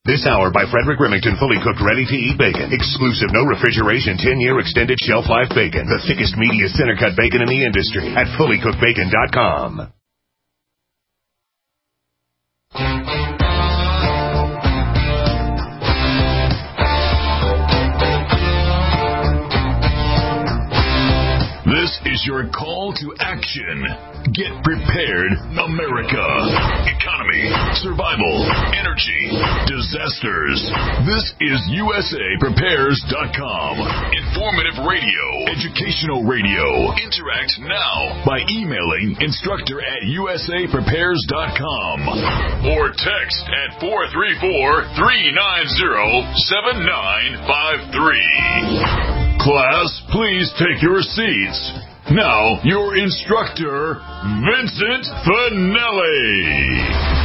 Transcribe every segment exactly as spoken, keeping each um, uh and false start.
This hour by Frederick Remington, fully cooked, ready-to-eat bacon. Exclusive, no refrigeration, ten-year extended shelf life bacon. The thickest, meatiest, center-cut bacon in the industry at fully cooked bacon dot com. This is your call to action. Get prepared, America. Economy, survival, energy, disasters. This is U S A Prepares dot com. Informative radio, educational radio. Interact now by emailing instructor at U S A Prepares dot com or text at four three four, three nine zero, seven nine five three. Class, please take your seats. Now, your instructor, Vincent Finelli.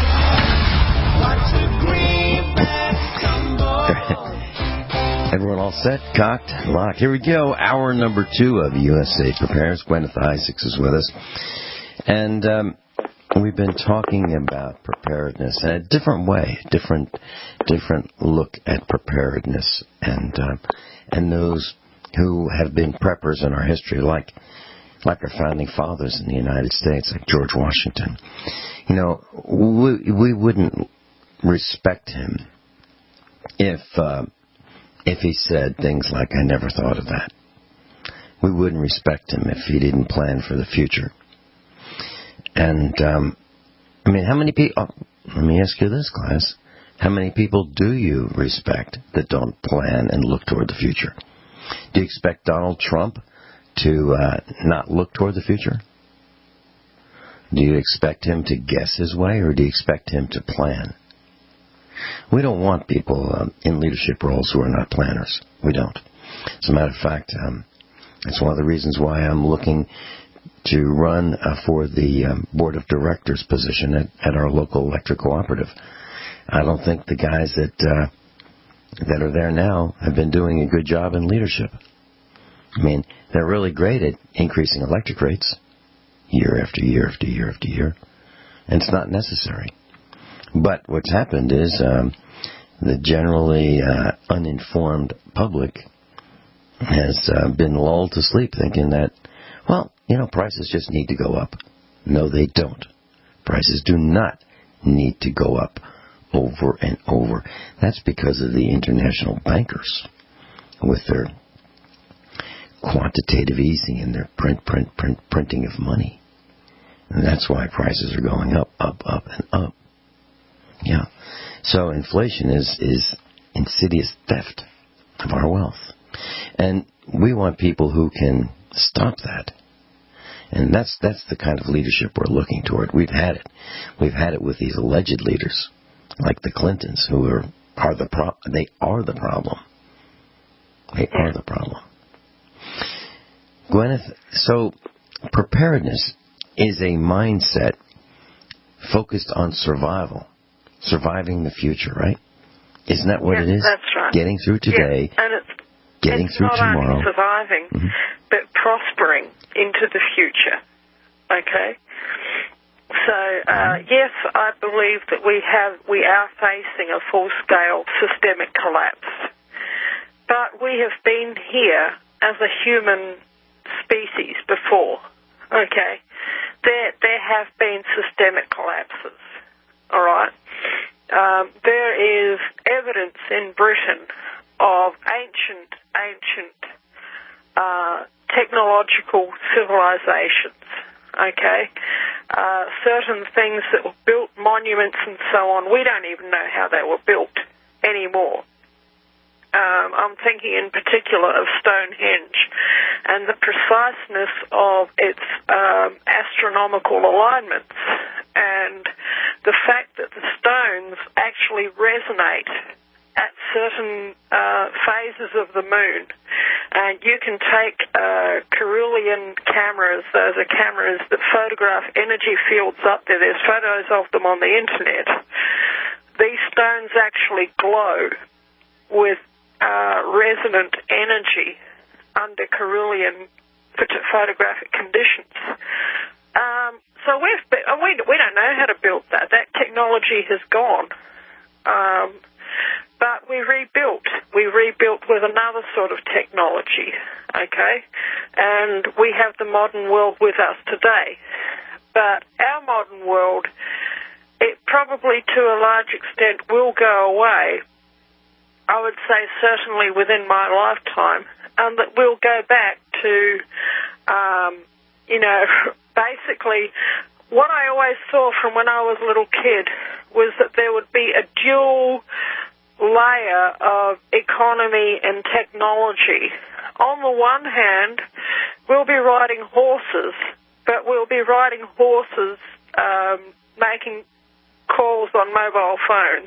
Everyone all set, cocked, locked. Here we go. Hour number two of U S A Prepares. Gwyneth Isaacs is with us. And um, we've been talking about preparedness in a different way, different different look at preparedness. And, uh, and those who have been preppers in our history, like like our founding fathers in the United States, like George Washington. You know, we, we wouldn't respect him if uh, if he said things like, I never thought of that. We wouldn't respect him if he didn't plan for the future. And, um, I mean, how many people, oh, let me ask you this, class, how many people do you respect that don't plan and look toward the future? Do you expect Donald Trump to uh, not look toward the future? Do you expect him to guess his way, or do you expect him to plan? We don't want people um, in leadership roles who are not planners. We don't. As a matter of fact, um, it's one of the reasons why I'm looking to run uh, for the um, board of directors position at, at our local electric cooperative. I don't think the guys that... Uh, that are there now have been doing a good job in leadership. I mean, they're really great at increasing electric rates year after year after year after year, and it's not necessary. But what's happened is um, the generally uh, uninformed public has uh, been lulled to sleep thinking that, well, you know, prices just need to go up. No, they don't. Prices do not need to go up over and over. That's because of the international bankers with their quantitative easing and their print, print, print, printing of money. And that's why prices are going up, up, up, and up. Yeah. So inflation is, is insidious theft of our wealth. And we want people who can stop that. And that's that's the kind of leadership we're looking toward. We've had it. We've had it with these alleged leaders, like the Clintons, who are, are the pro- they are the problem. They are the problem. Gwyneth, so preparedness is a mindset focused on survival, surviving the future, right? Isn't that what yeah, it is? That's right. Getting through today, yeah, and it's, getting it's through not tomorrow. Only surviving, mm-hmm. but prospering into the future. Okay? So, uh, yes, I believe that we have, we are facing a full-scale systemic collapse. But we have been here as a human species before, okay? There, there have been systemic collapses, all right? Um, there is evidence in Britain of ancient, ancient uh, technological civilizations, okay? Uh, certain things that were built, monuments and so on, we don't even know how they were built anymore. Um, I'm thinking in particular of Stonehenge and the preciseness of its um, astronomical alignments and the fact that the stones actually resonate at certain uh, phases of the moon. And you can take uh, Carolean cameras, those are cameras that photograph energy fields up there. There's photos of them on the internet. These stones actually glow with uh, resonant energy under Carolean photographic conditions. Um, so we've we we don't know how to build that. That technology has gone. Um, rebuilt. We rebuilt with another sort of technology, okay? And we have the modern world with us today. But our modern world, it probably to a large extent will go away, I would say certainly within my lifetime, and that we'll go back to, um, you know, basically what I always saw from when I was a little kid was that there would be a dual layer of economy and technology. On the one hand, we'll be riding horses, but we'll be riding horses um, making calls on mobile phones.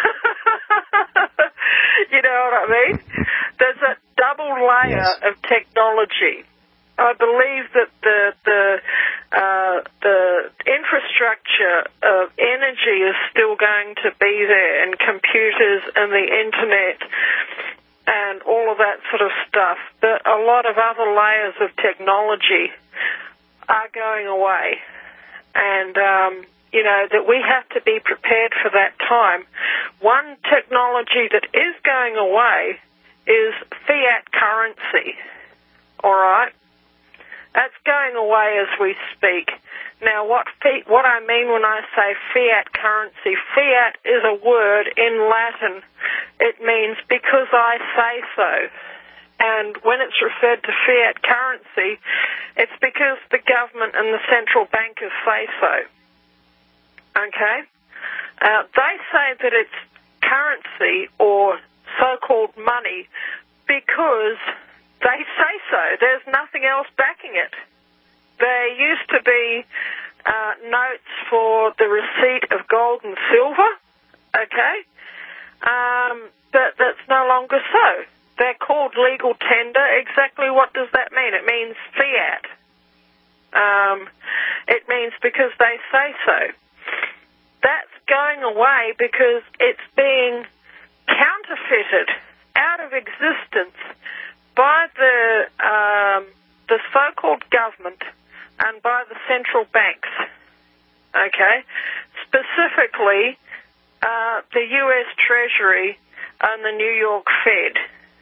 You know what I mean? There's a double layer yes. of technology. I believe that the the uh, the infrastructure of energy is still going to be there, and computers and the internet and all of that sort of stuff. But a lot of other layers of technology are going away, and um, you know that we have to be prepared for that time. One technology that is going away is fiat currency. All right. That's going away as we speak. Now, what fi- what I mean when I say fiat currency, fiat is a word in Latin. It means because I say so. And when it's referred to fiat currency, it's because the government and the central bankers say so. Okay? Uh, they say that it's currency or so-called money because they say so. There's nothing else backing it. There used to be uh, notes for the receipt of gold and silver, okay? Um, but that's no longer so. They're called legal tender. Exactly what does that mean? It means fiat. Um, it means because they say so. That's going away because it's being counterfeited out of existence by the um, the so-called government and by the central banks, okay? Specifically, uh, the U S Treasury and the New York Fed,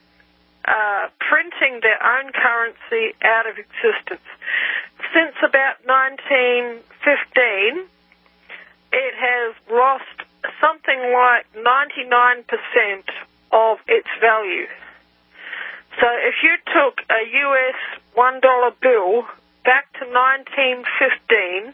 uh, printing their own currency out of existence. Since about nineteen fifteen, it has lost something like ninety-nine percent of its value. So if you took a U S one dollar bill back to nineteen fifteen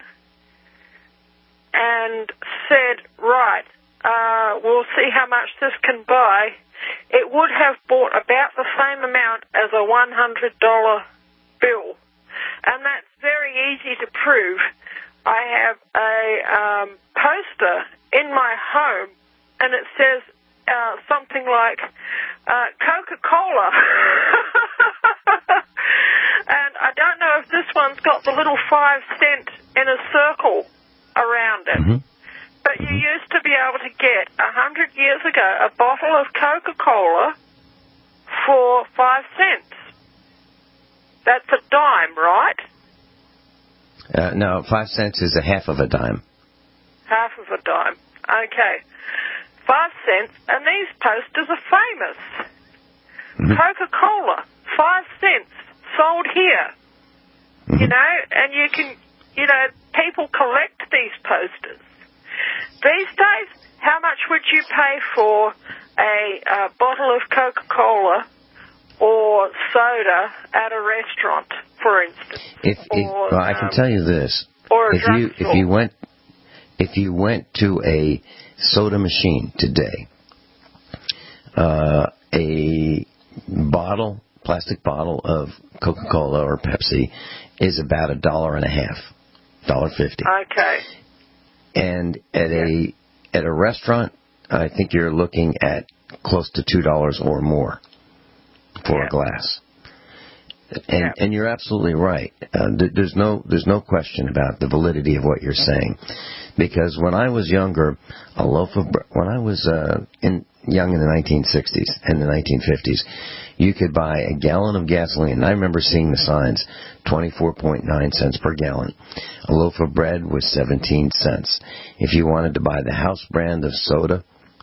and said, right, uh, we'll see how much this can buy, it would have bought about the same amount as a one hundred dollar bill. And that's very easy to prove. I have a um, poster in my home, and it says Uh, something like uh, Coca-Cola. And I don't know if this one's got the little five cent in a circle around it. Mm-hmm. But you used to be able to get, a hundred years ago, a bottle of Coca-Cola for five cents. That's a dime, right? Uh, no, five cents is a half of a dime. Half of a dime. Okay. Five cents, and these posters are famous. Mm-hmm. Coca-Cola, five cents, sold here. Mm-hmm. You know, and you can, you know, people collect these posters. These days, how much would you pay for a, a bottle of Coca-Cola or soda at a restaurant, for instance? If, if, or, well, I can um, tell you this: or a if you store. if you went if you went to a soda machine today, uh, a bottle, plastic bottle of Coca-Cola or Pepsi is about a dollar and a half, dollar fifty. Okay. And at yeah. a at a restaurant, I think you're looking at close to two dollars or more for yeah. a glass. And yeah. and you're absolutely right. Uh, th- there's no there's no question about the validity of what you're saying, because when I was younger, a loaf of bre- when I was uh, in young in the nineteen sixties and the nineteen fifties, you could buy a gallon of gasoline. And I remember seeing the signs, twenty-four point nine cents per gallon. A loaf of bread was seventeen cents. If you wanted to buy the house brand of soda,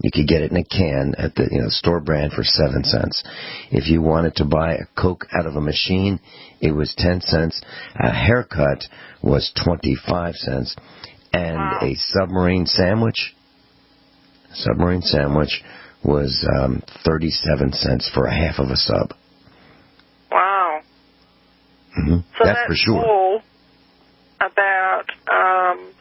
you could get it in a can at the you know store brand for seven cents. If you wanted to buy a Coke out of a machine, it was ten cents. A haircut was twenty-five cents. And wow. a submarine sandwich, submarine sandwich was um, thirty-seven cents for a half of a sub. Wow. Mm-hmm. So that's, that's for sure. all about, um,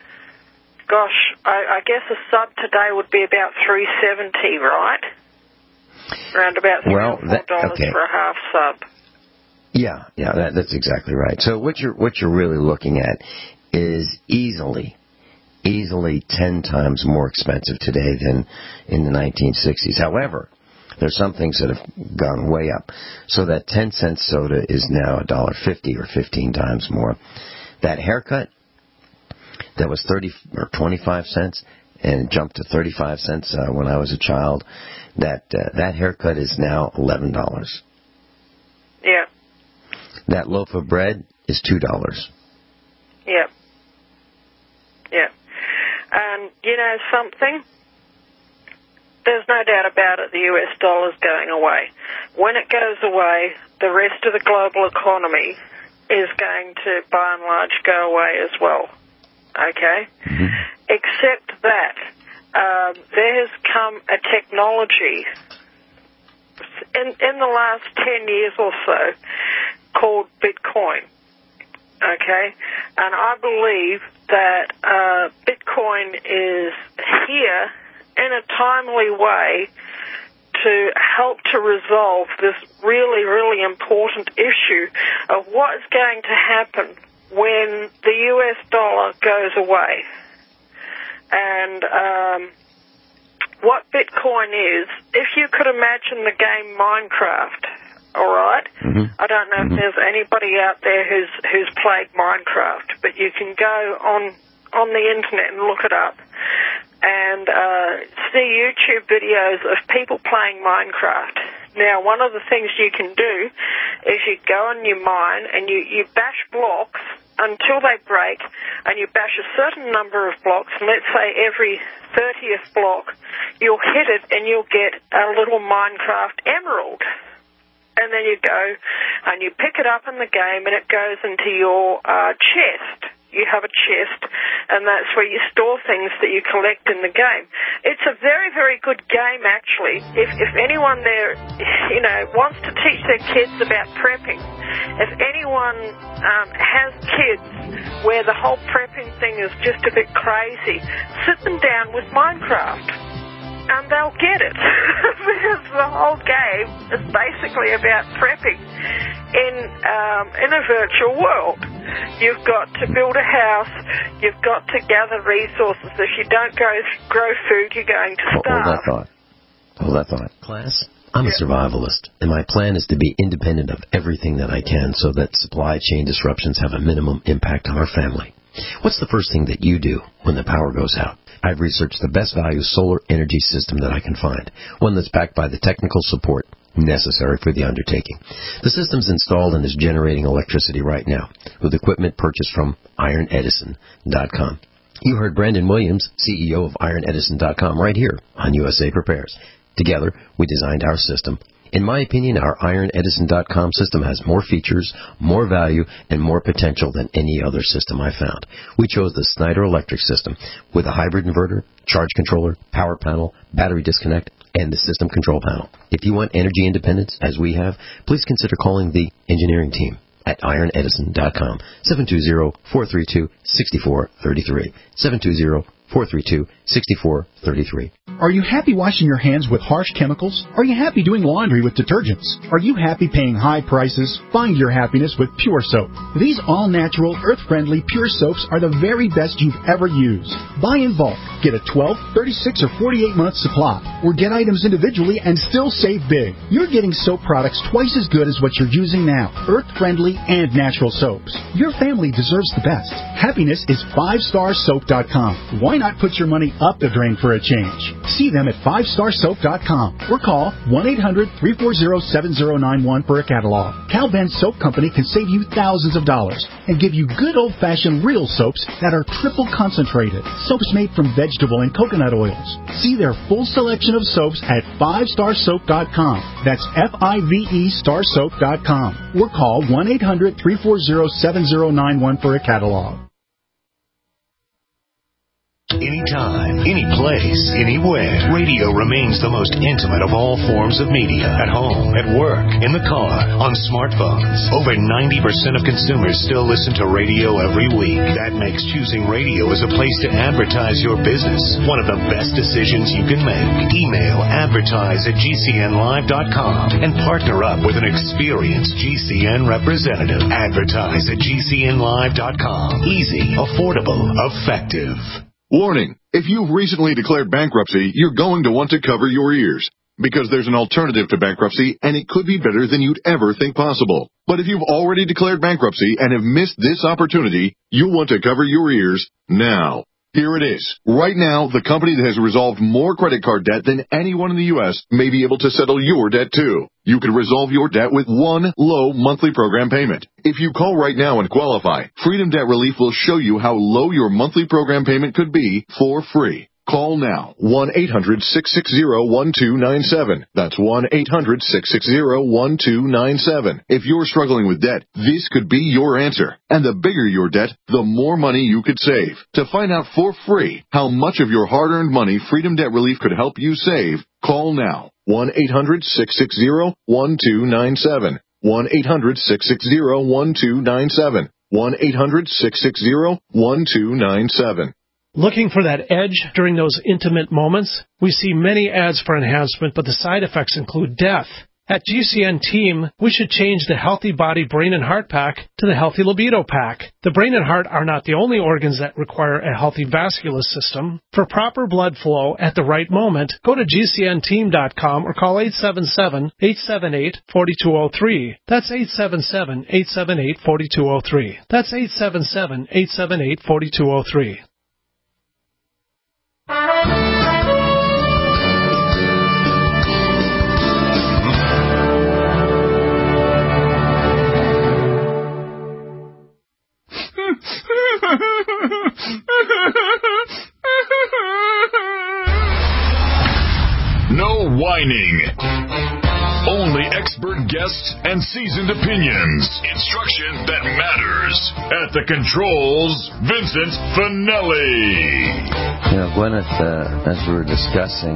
gosh, I, I guess a sub today would be about three seventy, right? Around about three well, or four that, dollars okay. for a half sub. Yeah, yeah, that, that's exactly right. So what you're what you're really looking at is easily, easily ten times more expensive today than in the nineteen sixties. However, there's some things that have gone way up. So that ten cent soda is now one dollar fifty or fifteen times more. That haircut that was thirty or twenty-five cents and jumped to thirty-five cents uh, when I was a child, that uh, that haircut is now eleven dollars. Yeah. That loaf of bread is two dollars. Yeah. Yeah. And, you know something? There's no doubt about it, the U S dollar's going away. When it goes away, the rest of the global economy is going to, by and large, go away as well. Okay? Mm-hmm. Except that um, there has come a technology in, in the last ten years or so called Bitcoin. Okay? And I believe that uh, Bitcoin is here in a timely way to help to resolve this really, really important issue of what is going to happen when the U S dollar goes away. And um, what Bitcoin is, if you could imagine the game Minecraft, all right? Mm-hmm. I don't know mm-hmm. if there's anybody out there who's who's played Minecraft, but you can go on on the internet and look it up and uh, see YouTube videos of people playing Minecraft. Now, one of the things you can do is you go in your mine and you, you bash blocks until they break, and you bash a certain number of blocks, and let's say every thirtieth block, you'll hit it and you'll get a little Minecraft emerald. And then you go and you pick it up in the game and it goes into your uh, chest. You have a chest, and that's where you store things that you collect in the game. It's a very, very good game, actually. If, if anyone there, you know, wants to teach their kids about prepping, if anyone um, has kids where the whole prepping thing is just a bit crazy, sit them down with Minecraft. And they'll get it, because the whole game is basically about prepping in um, in a virtual world. You've got to build a house, you've got to gather resources. If you don't go grow food, you're going to starve. Hold that thought. Hold that thought. Class, I'm a survivalist, and my plan is to be independent of everything that I can so that supply chain disruptions have a minimum impact on our family. What's the first thing that you do when the power goes out? I've researched the best value solar energy system that I can find, one that's backed by the technical support necessary for the undertaking. The system's installed and is generating electricity right now with equipment purchased from iron edison dot com. You heard Brandon Williams, C E O of iron edison dot com, right here on U S A Prepares. Together, we designed our system. In my opinion, our iron edison dot com system has more features, more value, and more potential than any other system I found. We chose the Snyder Electric system with a hybrid inverter, charge controller, power panel, battery disconnect, and the system control panel. If you want energy independence, as we have, please consider calling the engineering team at iron edison dot com, seven two zero, four three two, six four three three, seven two zero, four three two, six four three three. Are you happy washing your hands with harsh chemicals? Are you happy doing laundry with detergents? Are you happy paying high prices? Find your happiness with Pure Soap. These all-natural, earth-friendly Pure Soaps are the very best you've ever used. Buy in bulk, get a twelve, thirty-six, or forty-eight month supply, or get items individually and still save big. You're getting soap products twice as good as what you're using now. Earth-friendly and natural soaps. Your family deserves the best. Happiness is five star soap dot com. Why not? not put your money up the drain for a change? See them at five star soap dot com or call one eight hundred, three four zero, seven zero nine one for a catalog. Cal-Ben Soap Company can save you thousands of dollars and give you good old-fashioned real soaps that are triple concentrated. Soaps made from vegetable and coconut oils. See their full selection of soaps at five star soap dot com. That's F I V E star soap dot com. Or call one eight hundred, three four zero, seven zero nine one for a catalog. Anytime, any place, anywhere. Radio remains the most intimate of all forms of media. At home, at work, in the car, on smartphones. Over ninety percent of consumers still listen to radio every week. That makes choosing radio as a place to advertise your business one of the best decisions you can make. Email advertise at G C N live dot com and partner up with an experienced G C N representative. Advertise at G C N live dot com. Easy, affordable, effective. Warning, if you've recently declared bankruptcy, you're going to want to cover your ears. Because there's an alternative to bankruptcy, and it could be better than you'd ever think possible. But if you've already declared bankruptcy and have missed this opportunity, you'll want to cover your ears now. Here it is. Right now, the company that has resolved more credit card debt than anyone in the U S may be able to settle your debt too. You can resolve your debt with one low monthly program payment. If you call right now and qualify, Freedom Debt Relief will show you how low your monthly program payment could be for free. Call now, one eight hundred, six six zero, one two nine seven. That's one eight hundred, six six zero, one two nine seven. If you're struggling with debt, this could be your answer. And the bigger your debt, the more money you could save. To find out for free how much of your hard-earned money Freedom Debt Relief could help you save, call now, one eight hundred, six six zero, one two nine seven. one eight hundred, six six zero, one two nine seven. one eight hundred, six six zero, one two nine seven. Looking for that edge during those intimate moments? We see many ads for enhancement, but the side effects include death. At G C N Team, we should change the Healthy Body Brain and Heart Pack to the Healthy Libido Pack. The brain and heart are not the only organs that require a healthy vascular system. For proper blood flow at the right moment, go to G C N team dot com or call eight seven seven, eight seven eight, four two zero three. That's eight seven seven, eight seven eight, four two zero three. That's eight seven seven, eight seven eight, four two zero three. No whining. Only expert guests and seasoned opinions. Instruction that matters. At the controls, Vincent Finelli. You know, Gwyneth, uh, as we were discussing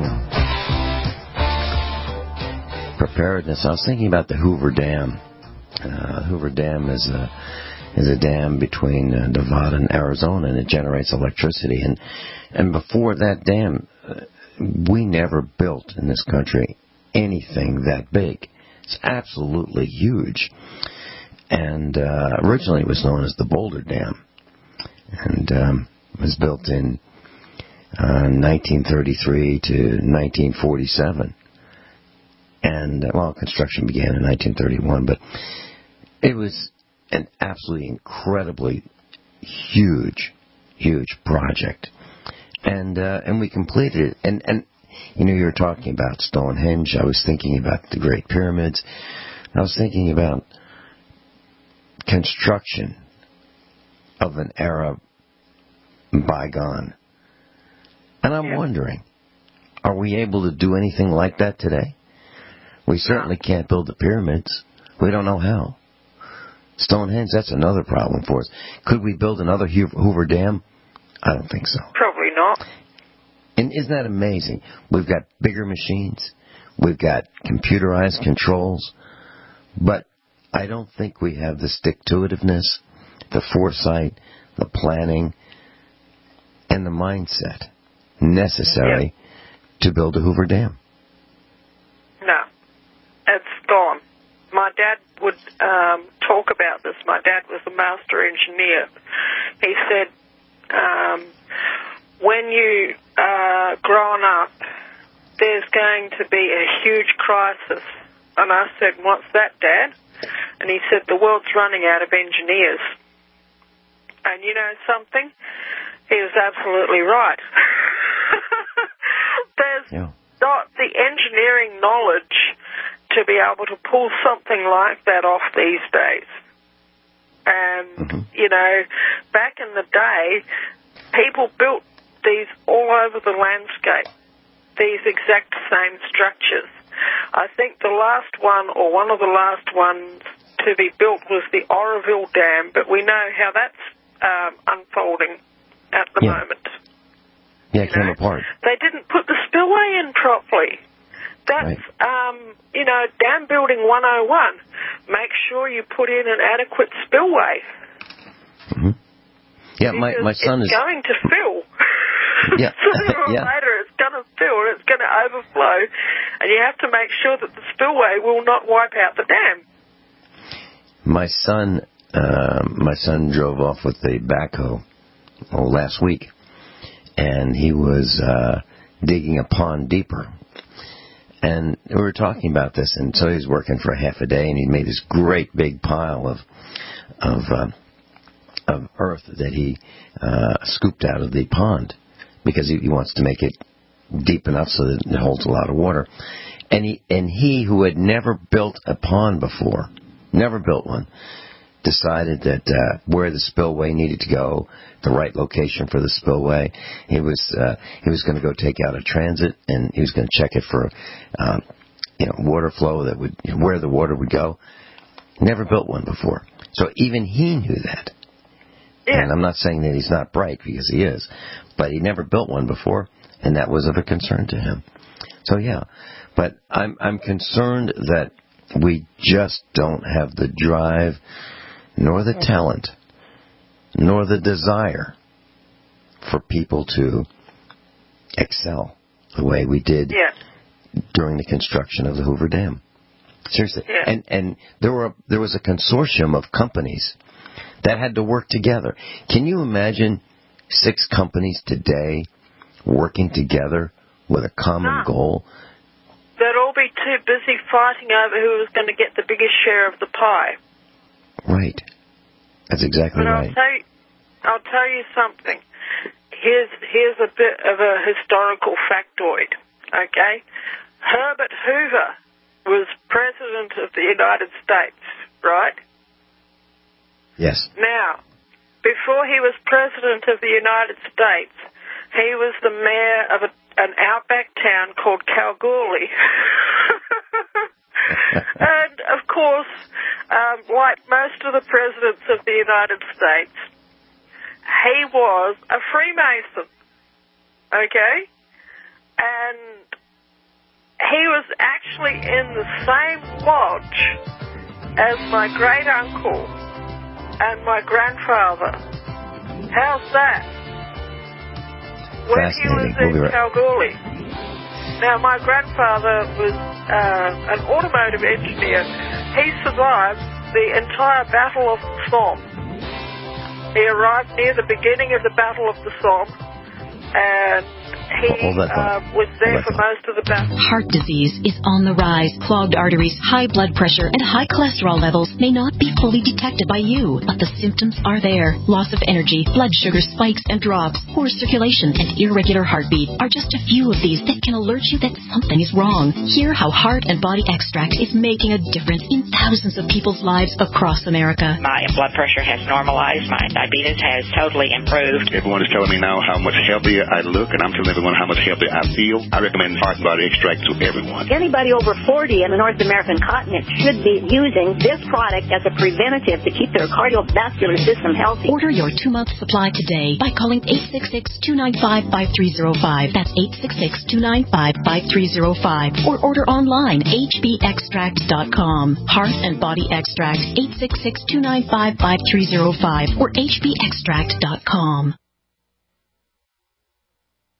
preparedness, I was thinking about the Hoover Dam. Uh, Hoover Dam is a is a dam between uh, Nevada and Arizona, and it generates electricity. And and before that dam, uh, we never built in this country anything that big. It's absolutely huge. And uh, originally it was known as the Boulder Dam, and um, it was built in uh, nineteen thirty-three to nineteen forty-seven. And, uh, well, construction began in nineteen thirty-one, but it was an absolutely incredibly huge, huge project. And uh, and we completed it. And, and, you know, you were talking about Stonehenge. I was thinking about the Great Pyramids. I was thinking about construction of an era bygone. And I'm yeah. wondering, are we able to do anything like that today? We certainly can't build the pyramids. We don't know how. Stonehenge, that's another problem for us. Could we build another Hoover Dam? I don't think so. Probably not. And isn't that amazing? We've got bigger machines. We've got computerized controls. But I don't think we have the stick-to-itiveness, the foresight, the planning, and the mindset necessary yep. to build a Hoover Dam. No. It's gone. My dad would um, talk about this. My dad was a master engineer. He said, um, when you are grown up, there's going to be a huge crisis. And I said, what's that, Dad? And he said, the world's running out of engineers. And you know something? He was absolutely right. There's Yeah. not the engineering knowledge to be able to pull something like that off these days. And, Mm-hmm. you know, back in the day, people built these all over the landscape, these exact same structures. I think the last one, or one of the last ones to be built, was the Oroville Dam, but we know how that's um, unfolding at the Yeah. moment. Yeah, it You came know? apart. They didn't put the spillway in properly. That's, Right. um, you know, dam building one oh one. Make sure you put in an adequate spillway. Mm-hmm. Yeah, my, because my son it's is... going to fill. Yeah. Sooner or Yeah. later it's going to fill and it's going to overflow. And you have to make sure that the spillway will not wipe out the dam. My son, uh, my son drove off with a backhoe oh, last week, and he was uh, digging a pond deeper. And we were talking about this, and so he was working for a half a day, and he made this great big pile of of uh, of earth that he uh, scooped out of the pond because he, he wants to make it deep enough so that it holds a lot of water. And he and he who had never built a pond before, never built one, decided that uh, where the spillway needed to go, the right location for the spillway, he was uh, he was going to go take out a transit, and he was going to check it for um, you know water flow that would you know, where the water would go. Never built one before, so even he knew that. Yeah. And I'm not saying that he's not bright, because he is, but he never built one before, and that was of a concern to him. So yeah, but I'm I'm concerned that we just don't have the drive, nor the talent, nor the desire for people to excel the way we did Yeah. during the construction of the Hoover Dam. Seriously. Yeah. And and there were there was a consortium of companies that had to work together. Can you imagine six companies today working together with a common No. goal? They'd all be too busy fighting over who was going to get the biggest share of the pie. Right. That's exactly But right. I'll tell you, I'll tell you something. Here's here's a bit of a historical factoid. Okay, Herbert Hoover was president of the United States, right? Yes. Now, before he was president of the United States, he was the mayor of a, an outback town called Kalgoorlie. And, of course, um, like most of the presidents of the United States, he was a Freemason, okay? And he was actually in the same lodge as my great-uncle and my grandfather. How's that? When he was Fascinating. We'll be in right- Kalgoorlie. Now, my grandfather was uh, an automotive engineer. He survived the entire Battle of the Somme. He arrived near the beginning of the Battle of the Somme, and he Hold that thought. uh, was there Hold that for thought. most of the battle. Heart disease is on the rise. Clogged arteries, high blood pressure, and high cholesterol levels may not be fully detected by you, but the symptoms are there. Loss of energy, blood sugar spikes and drops, poor circulation, and irregular heartbeat are just a few of these that can alert you that something is wrong. Hear how Heart and Body Extract is making a difference in thousands of people's lives across America. My blood pressure has normalized. My diabetes has totally improved. Everyone is telling me now how much healthier I look, and I'm telling everyone how much healthier I feel. I recommend Heart and Body Extract to everyone. Anybody over forty in the North American continent should be using this product as a preventative to keep their cardiovascular system healthy. Order your two-month supply today by calling eight six six, two nine five, five three zero five. That's eight six six, two nine five, five three zero five. Or order online, h b extract dot com. Heart and Body Extract, eight six six, two nine five, five three zero five or h b extract dot com.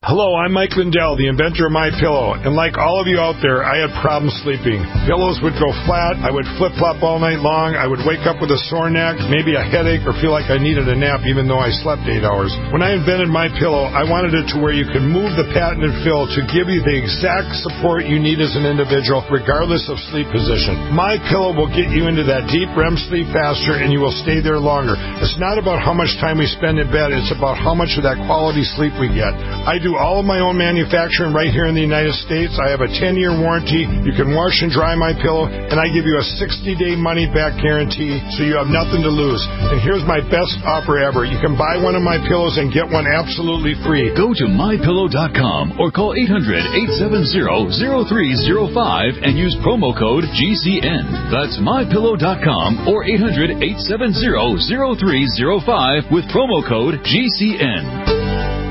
Hello, I'm Mike Lindell, the inventor of MyPillow, and like all of you out there, I had problems sleeping. Pillows would go flat, I would flip-flop all night long, I would wake up with a sore neck, maybe a headache, or feel like I needed a nap even though I slept eight hours. When I invented MyPillow, I wanted it to where you could move the patented fill to give you the exact support you need as an individual, regardless of sleep position. MyPillow will get you into that deep R E M sleep faster, and you will stay there longer. It's not about how much time we spend in bed, it's about how much of that quality sleep we get. I do all of my own manufacturing right here in the United States. I have a ten-year warranty. You can wash and dry MyPillow, and I give you a sixty-day money-back guarantee, so you have nothing to lose. And here's my best offer ever. You can buy one of my pillows and get one absolutely free. Go to my pillow dot com or call eight hundred, eight seven zero, zero three zero five and use promo code G C N. That's my pillow dot com or eight hundred, eight seven zero, zero three zero five with promo code G C N.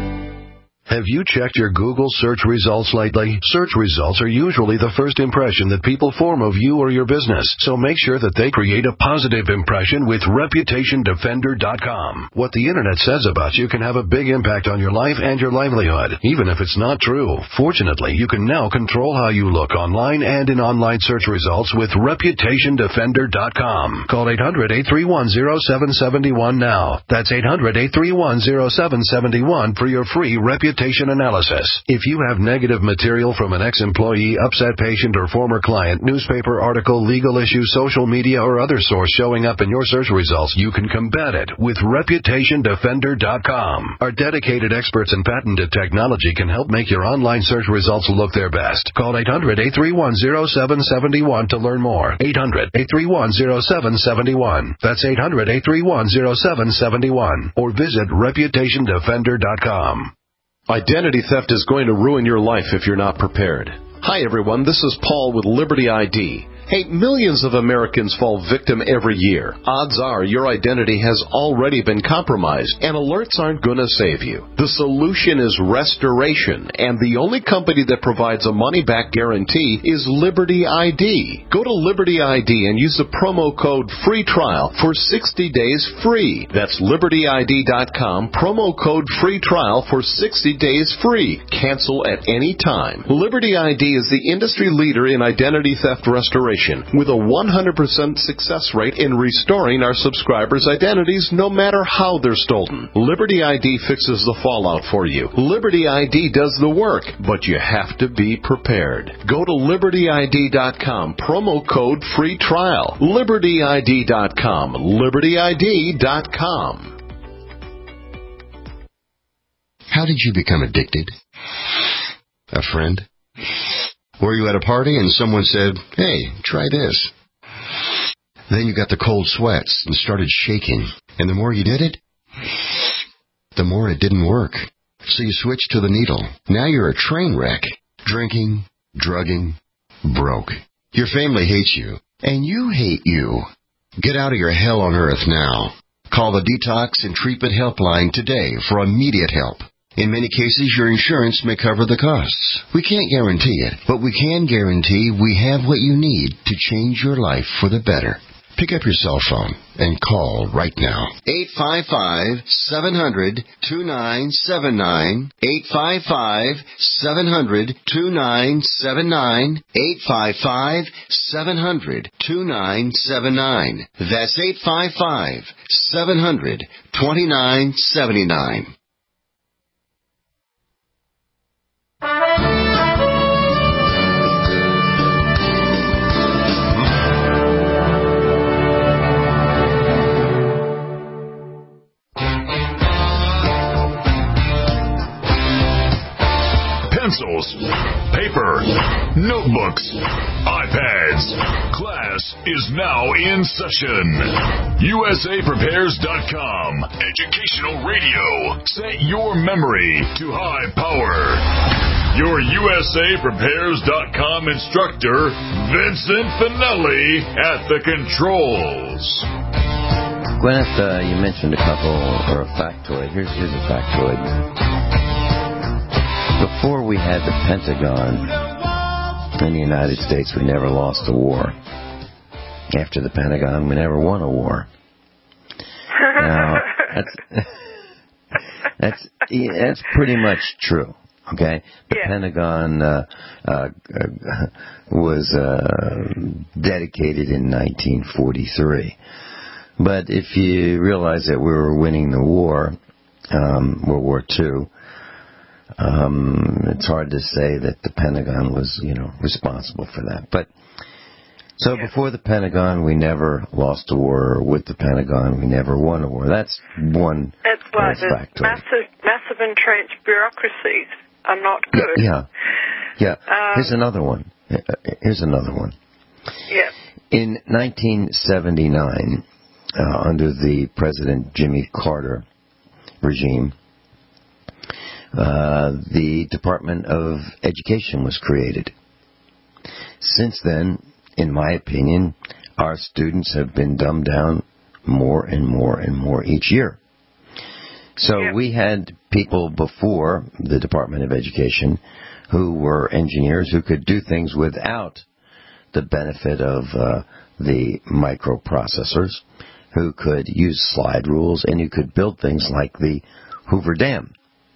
Have you checked your Google search results lately? Search results are usually the first impression that people form of you or your business, so make sure that they create a positive impression with reputation defender dot com. What the internet says about you can have a big impact on your life and your livelihood, even if it's not true. Fortunately, you can now control how you look online and in online search results with reputation defender dot com. Call eight hundred, eight three one, zero seven seven one now. That's eight hundred, eight three one, zero seven seven one for your free reputation analysis. If you have negative material from an ex-employee, upset patient, or former client, newspaper article, legal issue, social media, or other source showing up in your search results, you can combat it with reputation defender dot com. Our dedicated experts in patented technology can help make your online search results look their best. Call eight hundred, eight three one, zero seven seven one to learn more. eight hundred, eight three one, zero seven seven one. That's eight hundred, eight three one, zero seven seven one. Or visit reputation defender dot com. Identity theft is going to ruin your life if you're not prepared. Hi, everyone. This is Paul with Liberty I D. Hey, millions of Americans fall victim every year. Odds are your identity has already been compromised, and alerts aren't going to save you. The solution is restoration, and the only company that provides a money-back guarantee is Liberty I D. Go to Liberty I D and use the promo code FREE TRIAL for sixty days free. That's Liberty I D dot com, promo code FREE TRIAL for sixty days free. Cancel at any time. Liberty I D is the industry leader in identity theft restoration, with a one hundred percent success rate in restoring our subscribers' identities no matter how they're stolen. Liberty I D fixes the fallout for you. Liberty I D does the work, but you have to be prepared. Go to Liberty I D dot com, promo code FREE TRIAL. Liberty I D dot com. Liberty I D dot com. How did you become addicted? A friend? Were you at a party and someone said, hey, try this? Then you got the cold sweats and started shaking. And the more you did it, the more it didn't work. So you switched to the needle. Now you're a train wreck. Drinking, drugging, broke. Your family hates you. And you hate you. Get out of your hell on earth now. Call the Detox and Treatment Helpline today for immediate help. In many cases, your insurance may cover the costs. We can't guarantee it, but we can guarantee we have what you need to change your life for the better. Pick up your cell phone and call right now. eight five five, seven hundred, two nine seven nine. eight five five, seven hundred, two nine seven nine. eight five five, seven hundred, two nine seven nine. That's eight five five, seven hundred, two nine seven nine. Pencils, paper, notebooks, iPads. Class is now in session. U S A Prepares dot com. Educational radio. Set your memory to high power. Your U S A Prepares dot com instructor, Vincent Finelli, at the controls. Gwyneth, uh, you mentioned a couple, or a factoid. Here's, here's a factoid. Before we had the Pentagon in the United States, we never lost a war. After the Pentagon, we never won a war. Now, that's, that's, that's pretty much true. Okay, the yeah. Pentagon uh, uh, was uh, dedicated in nineteen forty-three. But if you realize that we were winning the war, um, World War Two, um, it's hard to say that the Pentagon was, you know, responsible for that. But so yeah. before the Pentagon, we never lost a war. With the Pentagon, we never won a war. That's one That's right. uh, factor. Massive, massive entrenched bureaucracies are not good. Yeah, yeah. yeah. Um, Here's another one. Here's another one. Yeah. In nineteen seventy-nine, uh, under the President Jimmy Carter regime, uh, the Department of Education was created. Since then, in my opinion, our students have been dumbed down more and more and more each year. So yeah. we had people before the Department of Education who were engineers who could do things without the benefit of uh, the microprocessors, who could use slide rules, and who could build things like the Hoover Dam.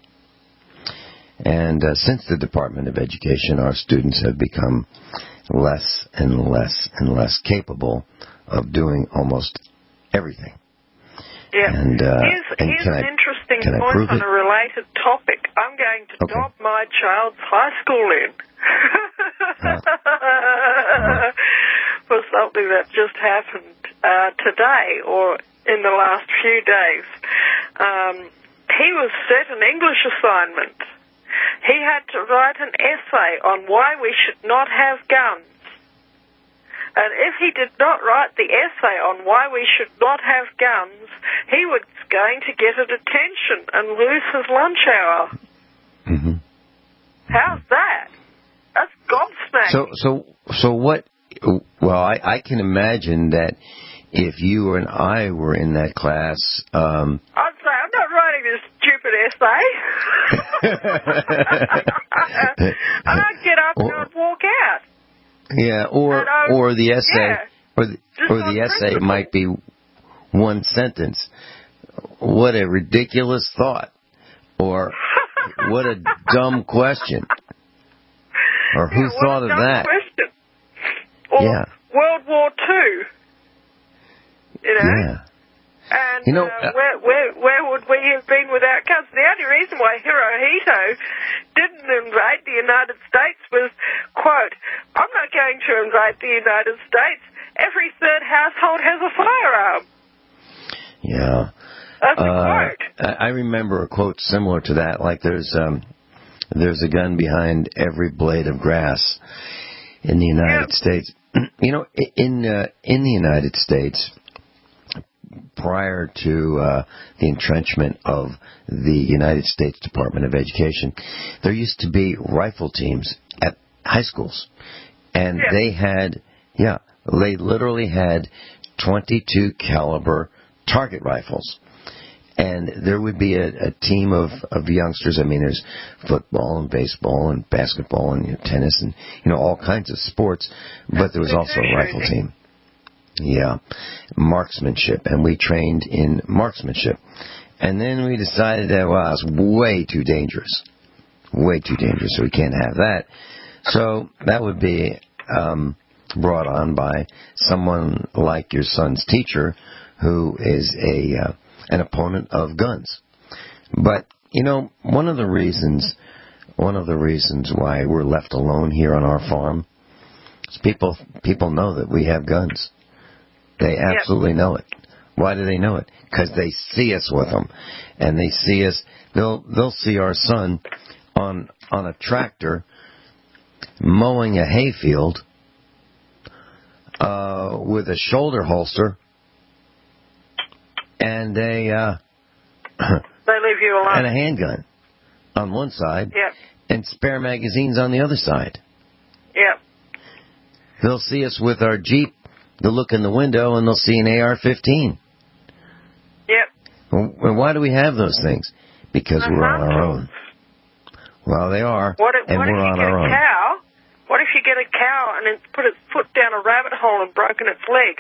And uh, since the Department of Education, our students have become less and less and less capable of doing almost everything. Yeah. And, uh, here's and here's can an I, interesting can I point prove on it? a related topic. I'm going to Okay. dob my child's high school in huh. for something that just happened uh, today or in the last few days. Um, he was set an English assignment. He had to write an essay on why we should not have guns. And if he did not write the essay on why we should not have guns, he was going to get a detention and lose his lunch hour. Mm-hmm. How's that? That's gobsmacked. So, so, so what? Well, I, I can imagine that if you and I were in that class, um, I'd say I'm not writing this stupid essay. and I'd get up and I'd walk out. Yeah, or or the essay, yeah, or the, or the essay principle. Might be one sentence. What a ridiculous thought, or what a dumb question, or who yeah, thought of that? Question. Or yeah, World War Two. You know. Yeah. And you know, uh, where, where where would we have been without guns? The only reason why Hirohito didn't invade the United States was, quote, I'm not going to invade the United States. Every third household has a firearm. Yeah. That's a uh, quote. I remember a quote similar to that, like there's um, there's a gun behind every blade of grass in the United yep. States. You know, in uh, in the United States, prior to uh, the entrenchment of the United States Department of Education, there used to be rifle teams at high schools. And yeah. they had, yeah, they literally had twenty-two caliber target rifles. And there would be a, a team of, of youngsters. I mean, there's football and baseball and basketball and you know, tennis and, you know, all kinds of sports. But there was also a rifle team. Yeah, marksmanship, and we trained in marksmanship. And then we decided that, wow, it's way too dangerous. Way too dangerous, so we can't have that. So that would be um, brought on by someone like your son's teacher who is a uh, an opponent of guns. But, you know, one of the reasons, one of the reasons why we're left alone here on our farm is people, people know that we have guns. They absolutely know it. Why do they know it? Because they see us with them, and they see us. They'll they'll see our son on on a tractor mowing a hayfield uh, with a shoulder holster, and a uh, they leave you alone and a handgun on one side, yep. and spare magazines on the other side. Yep. They'll see us with our Jeep. They'll look in the window and they'll see an A R fifteen. Yep. Well, why do we have those things? Because the we're on our hunters. own. Well, they are, what if, and what we're if on you get our a own. Cow? What if you get a cow and it's put its foot down a rabbit hole and broken its leg?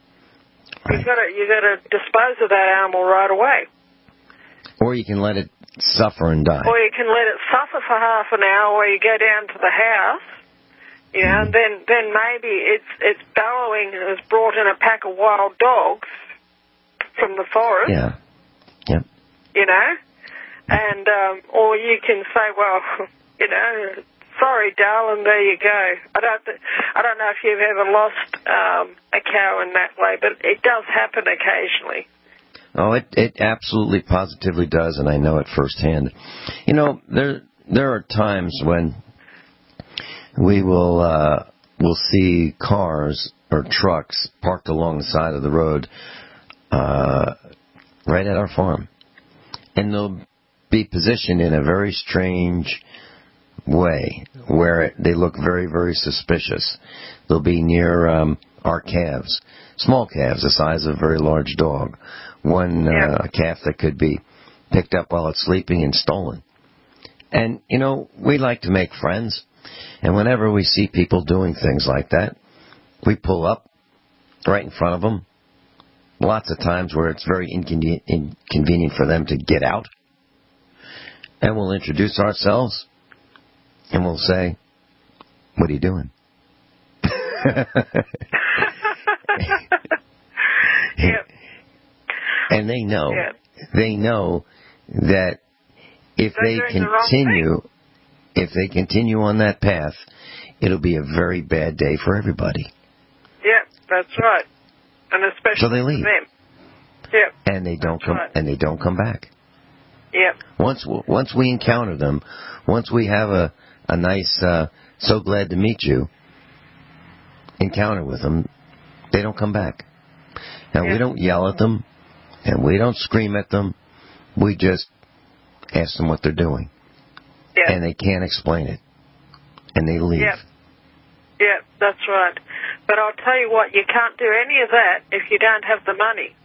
Right. You got to you got to dispose of that animal right away. Or you can let it suffer and die. Or you can let it suffer for half an hour, or you go down to the house, you know, and then, then maybe it's it's bellowing and has brought in a pack of wild dogs from the forest. Yeah. Yep. You know? And, um, or you can say, well, you know, sorry, darling, there you go. I don't, th- I don't know if you've ever lost um, a cow in that way, but it does happen occasionally. Oh, it it absolutely, positively does, and I know it firsthand. You know, there there are times when we will uh, will see cars or trucks parked along the side of the road uh, right at our farm, and they'll be positioned in a very strange way where they look very, very suspicious. They'll be near um, our calves, small calves the size of a very large dog. One uh, a calf that could be picked up while it's sleeping and stolen. And, you know, we like to make friends. And whenever we see people doing things like that, we pull up right in front of them. Lots of times where it's very inconvenient, inconvenient for them to get out. And we'll introduce ourselves. And we'll say, what are you doing? Yep. And they know, yeah. they know that if They're they doing continue, the if they continue on that path, it'll be a very bad day for everybody. Yeah, that's right, and especially so they leave. for them. Yeah, and they don't that's come, right. and they don't come back. Yeah. Once once we encounter them, once we have a a nice, uh, so glad to meet you encounter with them, they don't come back. Now yeah. we don't yell at them. And we don't scream at them. We just ask them what they're doing. Yeah. And they can't explain it. And they leave. Yeah. Yeah, that's right. But I'll tell you what, you can't do any of that if you don't have the money.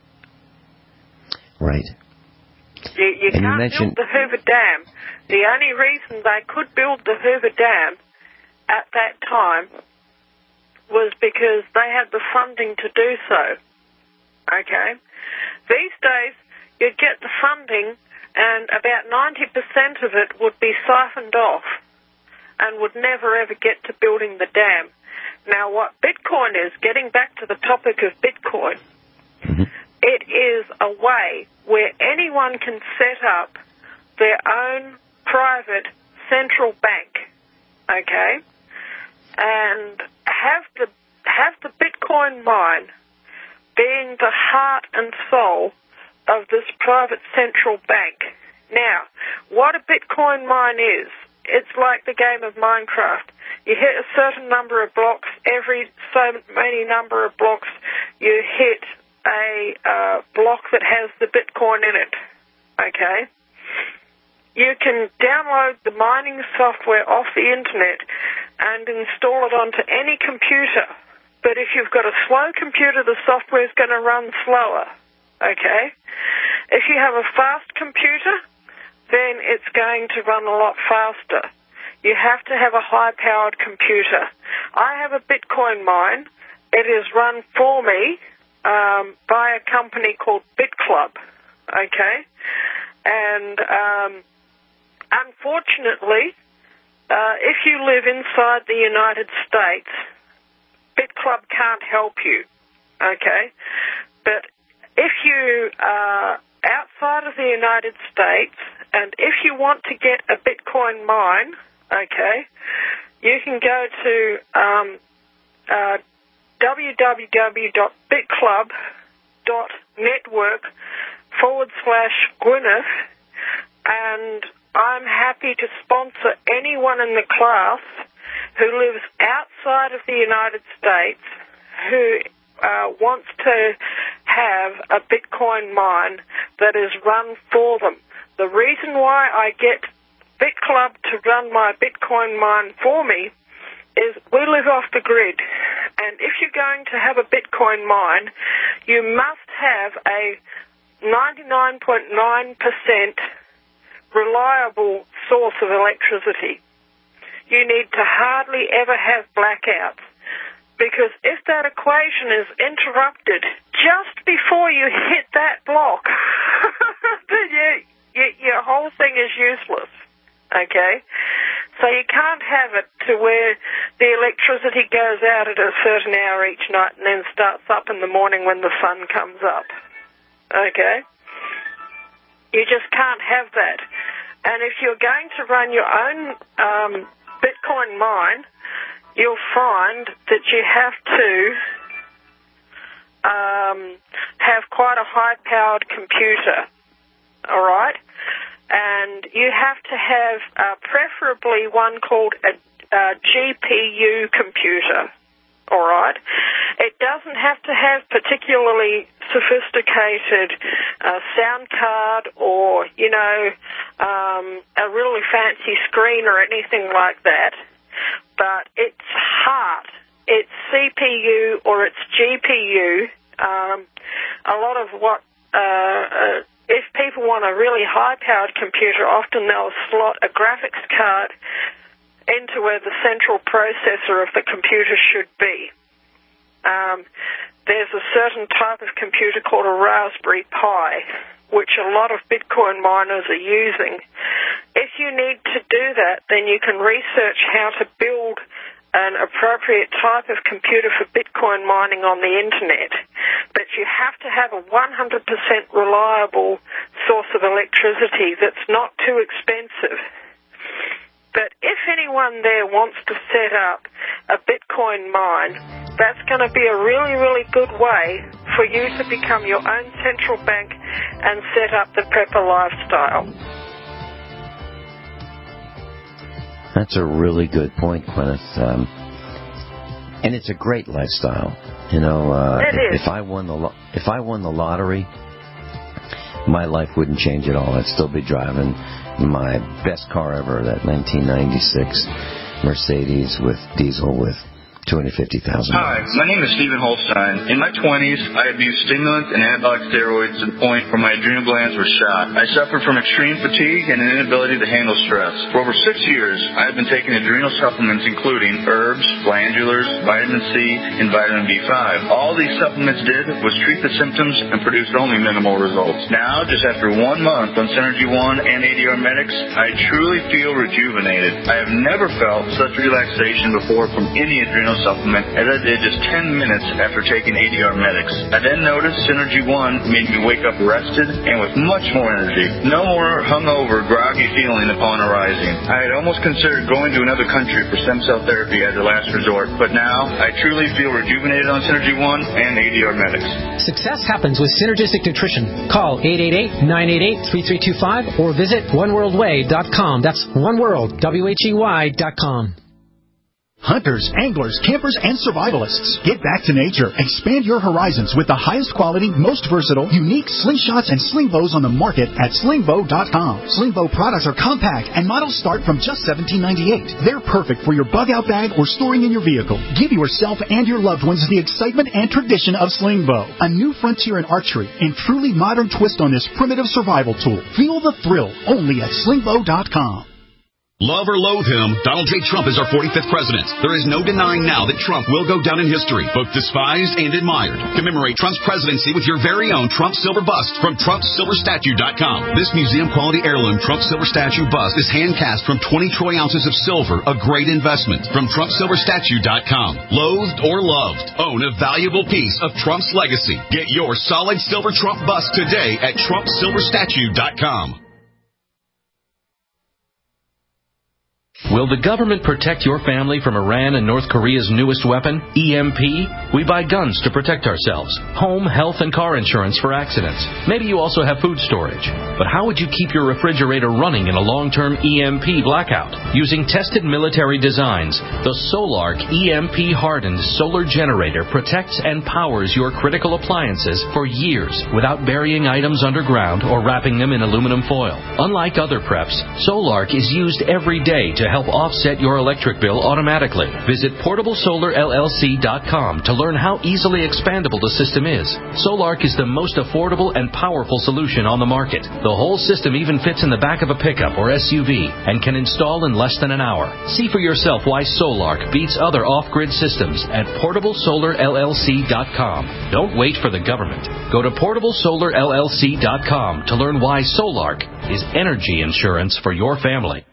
Right. You, you and can't you mentioned... build the Hoover Dam. The only reason they could build the Hoover Dam at that time was because they had the funding to do so. Okay? These days, you'd get the funding and about ninety percent of it would be siphoned off and would never ever get to building the dam. Now, what Bitcoin is, getting back to the topic of Bitcoin, mm-hmm. it is a way where anyone can set up their own private central bank, okay, and have the have the Bitcoin mine being the heart and soul of this private central bank. Now, what a Bitcoin mine is, it's like the game of Minecraft. You hit a certain number of blocks, every so many number of blocks, you hit a uh, block that has the Bitcoin in it, okay? You can download the mining software off the internet and install it onto any computer. But if you've got a slow computer, the software is going to run slower, okay? If you have a fast computer, then it's going to run a lot faster. You have to have a high-powered computer. I have a Bitcoin mine. It is run for me um, by a company called BitClub, okay? And um, unfortunately, uh, if you live inside the United States, BitClub can't help you, okay? But if you are outside of the United States and if you want to get a Bitcoin mine, okay, you can go to um, uh, www.bitclub.network forward slash Gwyneth, and I'm happy to sponsor anyone in the class who lives outside of the United States who uh, wants to have a Bitcoin mine that is run for them. The reason why I get BitClub to run my Bitcoin mine for me is we live off the grid, and if you're going to have a Bitcoin mine, you must have a ninety-nine point nine percent reliable source of electricity. You need to hardly ever have blackouts, because if that equation is interrupted just before you hit that block, then you, you, your whole thing is useless, okay? So you can't have it to where the electricity goes out at a certain hour each night and then starts up in the morning when the sun comes up, okay? You just can't have that. And if you're going to run your own um, Bitcoin mine, you'll find that you have to um, have quite a high-powered computer, all right? And you have to have uh, preferably one called a, a G P U computer, all right? It doesn't have to have particularly sophisticated uh, sound card or, you know, um, a really fancy screen or anything like that, but it's hard. It's C P U or it's G P U. Um, a lot of what... Uh, uh, If people want a really high-powered computer, often they'll slot a graphics card into where the central processor of the computer should be. Um, there's a certain type of computer called a Raspberry Pi, which a lot of Bitcoin miners are using. If you need to do that, then you can research how to build an appropriate type of computer for Bitcoin mining on the internet. But you have to have a one hundred percent reliable source of electricity that's not too expensive. But if anyone there wants to set up a Bitcoin mine, that's going to be a really, really good way for you to become your own central bank and set up the prepper lifestyle. That's a really good point, Gwyneth. Um, and it's a great lifestyle. You know, uh, if, if I won the lo- if I won the lottery, my life wouldn't change at all. I'd still be driving my best car ever, that nineteen ninety-six Mercedes with diesel with two hundred fifty thousand Hi, my name is Stephen Holstein. In my twenties, I abused stimulants and anabolic steroids to the point where my adrenal glands were shot. I suffered from extreme fatigue and an inability to handle stress. For over six years, I have been taking adrenal supplements including herbs, glandulars, vitamin C, and vitamin B five. All these supplements did was treat the symptoms and produced only minimal results. Now, just after one month on Synergy One and A D R Medics, I truly feel rejuvenated. I have never felt such relaxation before from any adrenal supplement as I did just ten minutes after taking A D R Medics. I then noticed Synergy One made me wake up rested and with much more energy. No more hungover, groggy feeling upon arising. I had almost considered going to another country for stem cell therapy as a last resort, but now I truly feel rejuvenated on Synergy One and A D R Medics. Success happens with Synergistic Nutrition. Call eight eight eight, nine eight eight, three three two five or visit one world way dot com. That's oneworld, W H E Y dot com. Hunters, anglers, campers, and survivalists. Get back to nature. Expand your horizons with the highest quality, most versatile, unique slingshots and sling bows on the market at sling bow dot com. Sling bow products are compact and models start from just seventeen ninety-eight. They're perfect for your bug-out bag or storing in your vehicle. Give yourself and your loved ones the excitement and tradition of sling bow. A new frontier in archery and truly modern twist on this primitive survival tool. Feel the thrill only at sling bow dot com. Love or loathe him, Donald J. Trump is our forty-fifth president. There is no denying now that Trump will go down in history, both despised and admired. Commemorate Trump's presidency with your very own Trump Silver Bust from Trump Silver Statue dot com. This museum-quality heirloom Trump Silver Statue bust is hand-cast from twenty troy ounces of silver, a great investment from Trump Silver Statue dot com. Loathed or loved, own a valuable piece of Trump's legacy. Get your solid silver Trump bust today at Trump Silver Statue dot com. Will the government protect your family from Iran and North Korea's newest weapon, E M P? We buy guns to protect ourselves, home, health, and car insurance for accidents. Maybe you also have food storage. But how would you keep your refrigerator running in a long-term E M P blackout? Using tested military designs, the Solark E M P-hardened solar generator protects and powers your critical appliances for years without burying items underground or wrapping them in aluminum foil. Unlike other preps, Solark is used every day to help offset your electric bill automatically. Visit portable solar L L C dot com to learn how easily expandable the system is. Solark is the most affordable and powerful solution on the market. The whole system even fits in the back of a pickup or S U V and can install in less than an hour. See for yourself why Solark beats other off-grid systems at portable solar L L C dot com. Don't wait for the government. Go to portable solar L L C dot com to learn why Solark is energy insurance for your family.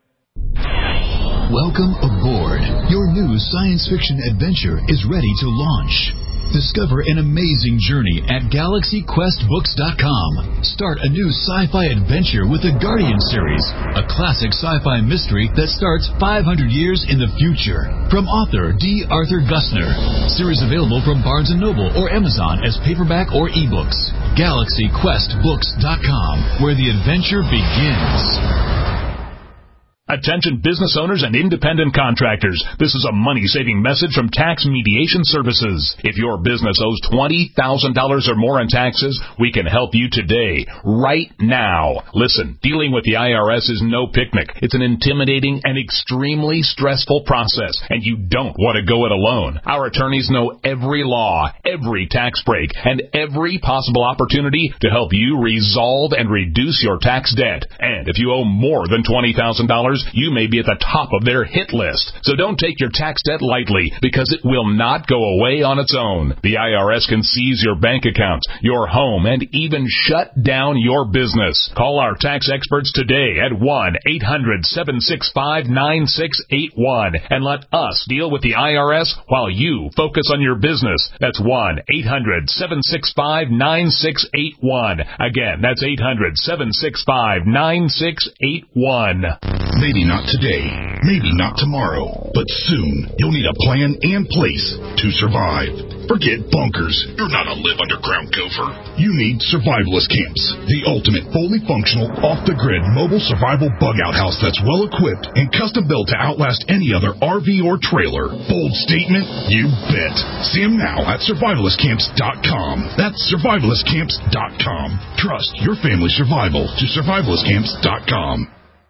Welcome aboard. Your new science fiction adventure is ready to launch. Discover an amazing journey at galaxy quest books dot com. Start a new sci-fi adventure with the Guardian series, a classic sci-fi mystery that starts five hundred years in the future. From author D. Arthur Gussner. Series available from Barnes and Noble or Amazon as paperback or ebooks. galaxy quest books dot com, where the adventure begins. Attention business owners and independent contractors. This is a money-saving message from Tax Mediation Services. If your business owes twenty thousand dollars or more in taxes, we can help you today, right now. Listen, dealing with the I R S is no picnic. It's an intimidating and extremely stressful process, and you don't want to go it alone. Our attorneys know every law, every tax break, and every possible opportunity to help you resolve and reduce your tax debt. And if you owe more than twenty thousand dollars, you may be at the top of their hit list. So don't take your tax debt lightly, because it will not go away on its own. The I R S can seize your bank accounts, your home, and even shut down your business. Call our tax experts today at one eight hundred seven six five nine six eight one and let us deal with the I R S while you focus on your business. That's one eight hundred seven six five nine six eight one. Again, that's eight hundred seven six five nine six eight one. Maybe not today, maybe not tomorrow, but soon you'll need a plan and place to survive. Forget bunkers. You're not a live underground gopher. You need survivalist camps, the ultimate fully functional, off-the-grid mobile survival bug-out house that's well-equipped and custom-built to outlast any other R V or trailer. Bold statement? You bet. See them now at survivalist camps dot com. That's survivalist camps dot com. Trust your family's survival to survivalist camps dot com.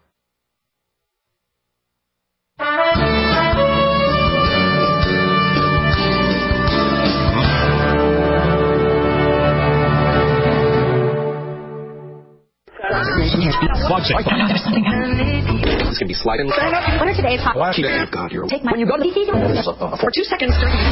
It's going to be sliding. What are today's hot? Oh, God, you're... Take my... When you go to the D C, for two seconds...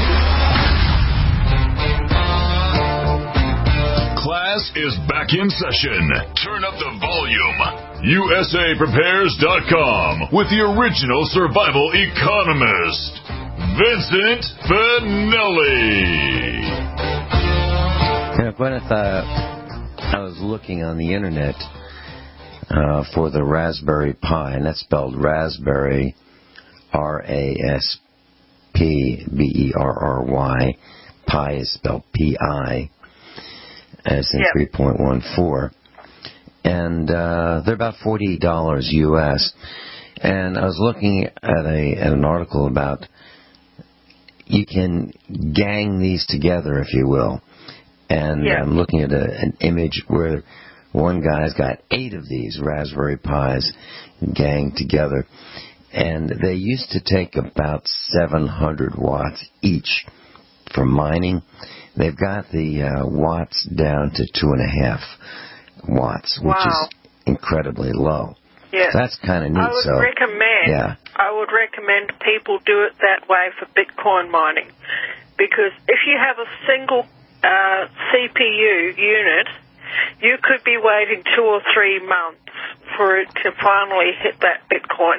Class is back in session. Turn up the volume. U S A Prepares dot com with the original survival economist, Vincent Finelli. Yeah, Gwyneth, uh, I was looking on the internet uh, for the Raspberry Pi, and that's spelled Raspberry, R A S P B E R R Y. Pi is spelled P I, as in yep. three point one four. And uh, they're about forty dollars U S. And I was looking at, a, at an article about you can gang these together, if you will. And yeah. I'm looking at a, an image where one guy's got eight of these Raspberry Pis ganged together. And they used to take about seven hundred watts each for mining. They've got the uh, watts down to two and a half watts, which wow. is incredibly low. Yeah. That's kind of neat. I would so, recommend. Yeah. I would recommend people do it that way for Bitcoin mining, because if you have a single uh, C P U unit, you could be waiting two or three months for it to finally hit that Bitcoin.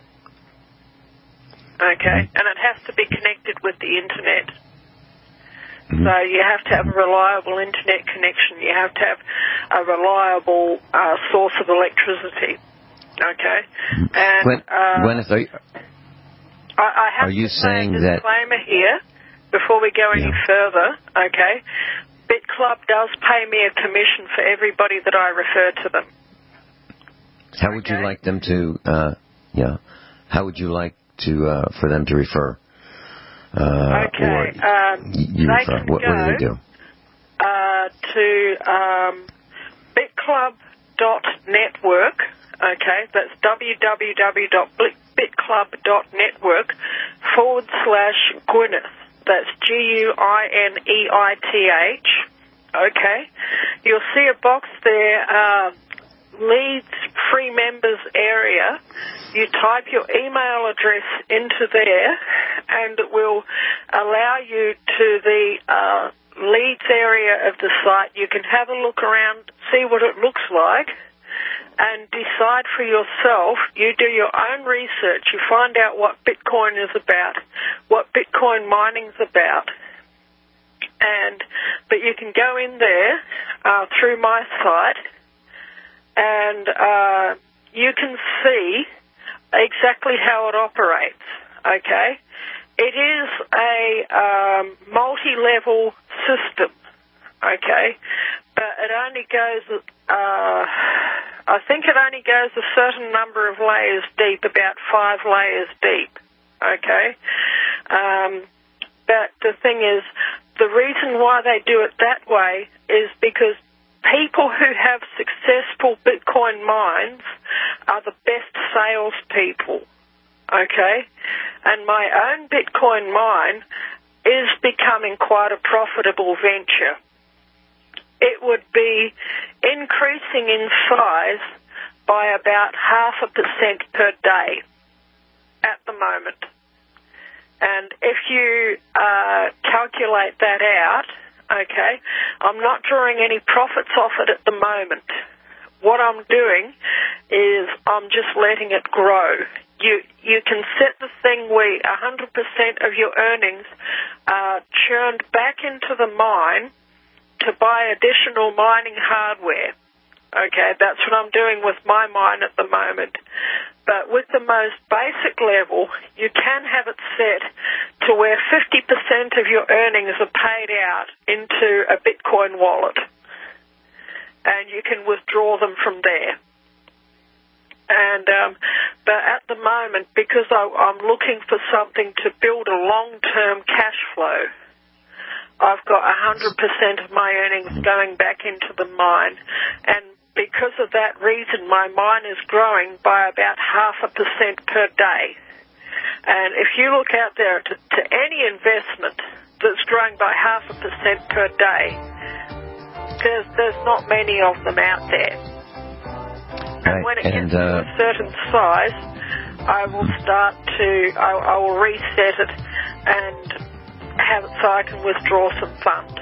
Okay, and it has to be connected with the internet. Mm-hmm. So you have to have a reliable internet connection. You have to have a reliable uh, source of electricity. Okay, and Gwen, uh, Gwyneth, are you, I, I have are you to saying say a that disclaimer here before we go any yeah. further. Okay, BitClub does pay me a commission for everybody that I refer to them. How would okay. you like them to? Uh, yeah, how would you like to uh, for them to refer? Uh, okay, or um, you they refer. can What, go what do they do? Uh, to um, bitclub dot network. Okay, that's w w w dot bitclub.network forward slash Gwyneth. That's G U I N E I T H. Okay. You'll see a box there, uh, leads free members area. You type your email address into there, and it will allow you to the uh, leads area of the site. You can have a look around, see what it looks like, and decide for yourself. You do your own research. You find out what Bitcoin is about, what Bitcoin mining's about. And but you can go in there uh, through my site, and uh, you can see exactly how it operates. Okay, it is a um, multi-level system. Okay, but it only goes. Uh, I think it only goes a certain number of layers deep, about five layers deep. Okay, um, but the thing is, the reason why they do it that way is because people who have successful Bitcoin mines are the best salespeople, okay? And my own Bitcoin mine is becoming quite a profitable venture. It would be increasing in size by about half a percent per day at the moment. And if you uh, calculate that out, okay, I'm not drawing any profits off it at the moment. What I'm doing is I'm just letting it grow. You you can set the thing where one hundred percent of your earnings are churned back into the mine to buy additional mining hardware. Okay, that's what I'm doing with my mine at the moment. But with the most basic level, you can have it set to where fifty percent of your earnings are paid out into a Bitcoin wallet. And you can withdraw them from there. And um, but at the moment, because I, I'm looking for something to build a long-term cash flow, I've got one hundred percent of my earnings going back into the mine. And because of that reason, my mine is growing by about half a percent per day. And if you look out there to, to any investment that's growing by half a percent per day, there's, there's not many of them out there. Right. And when it and, gets uh, to a certain size, I will start to, I, I will reset it and have it so I can withdraw some funds.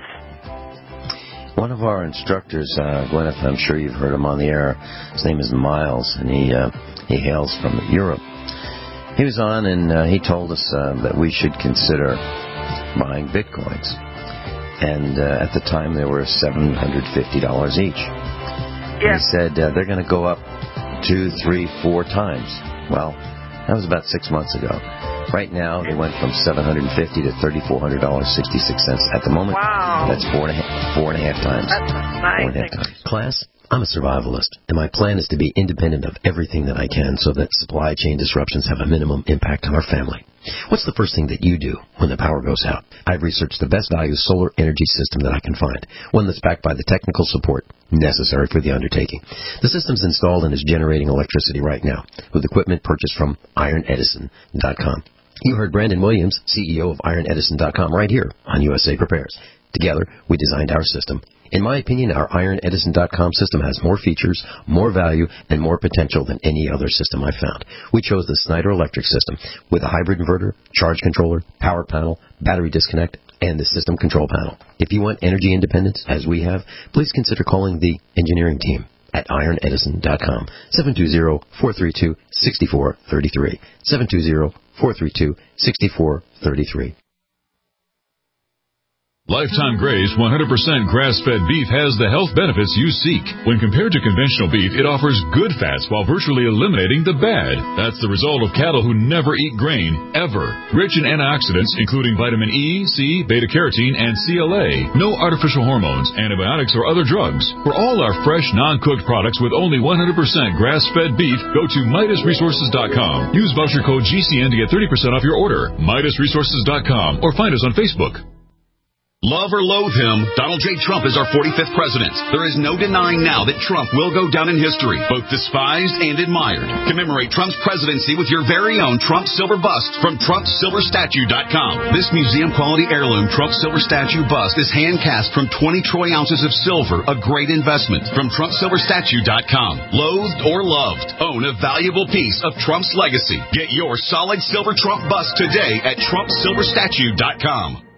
One of our instructors, uh, Gwyneth, I'm sure you've heard him on the air. His name is Miles, and he uh, he hails from Europe. He was on, and uh, he told us uh, that we should consider buying Bitcoins. And uh, at the time, they were seven hundred fifty dollars each. Yeah. He said uh, they're going to go up two, three, four times. Well, that was about six months ago. Right now, they went from seven hundred fifty dollars to three thousand four hundred dollars and sixty-six cents at the moment. Wow. That's four and a half, four and a half times. That's amazing. Four and a half times. Class, I'm a survivalist, and my plan is to be independent of everything that I can so that supply chain disruptions have a minimum impact on our family. What's the first thing that you do when the power goes out? I've researched the best value solar energy system that I can find, one that's backed by the technical support necessary for the undertaking. The system's installed and is generating electricity right now with equipment purchased from iron edison dot com. You heard Brandon Williams, C E O of iron edison dot com, right here on U S A Prepares. Together, we designed our system. In my opinion, our iron edison dot com system has more features, more value, and more potential than any other system I've found. We chose the Snyder Electric system with a hybrid inverter, charge controller, power panel, battery disconnect, and the system control panel. If you want energy independence, as we have, please consider calling the engineering team at iron edison dot com, seven two zero, four three two, six four three three, seven two zero, four three two, six four three three. Lifetime Graze one hundred percent grass-fed beef has the health benefits you seek. When compared to conventional beef, it offers good fats while virtually eliminating the bad. That's the result of cattle who never eat grain, ever. Rich in antioxidants, including vitamin E, C, beta-carotene, and C L A. No artificial hormones, antibiotics, or other drugs. For all our fresh, non-cooked products with only one hundred percent grass-fed beef, go to Midas Resources dot com. Use voucher code G C N to get thirty percent off your order. Midas Resources dot com, or find us on Facebook. Love or loathe him, Donald J. Trump is our forty-fifth president. There is no denying now that Trump will go down in history, both despised and admired. Commemorate Trump's presidency with your very own Trump silver bust from Trump Silver Statue dot com. This museum-quality heirloom Trump silver statue bust is hand-cast from twenty troy ounces of silver, a great investment from Trump Silver Statue dot com. Loathed or loved, own a valuable piece of Trump's legacy. Get your solid silver Trump bust today at Trump Silver Statue dot com.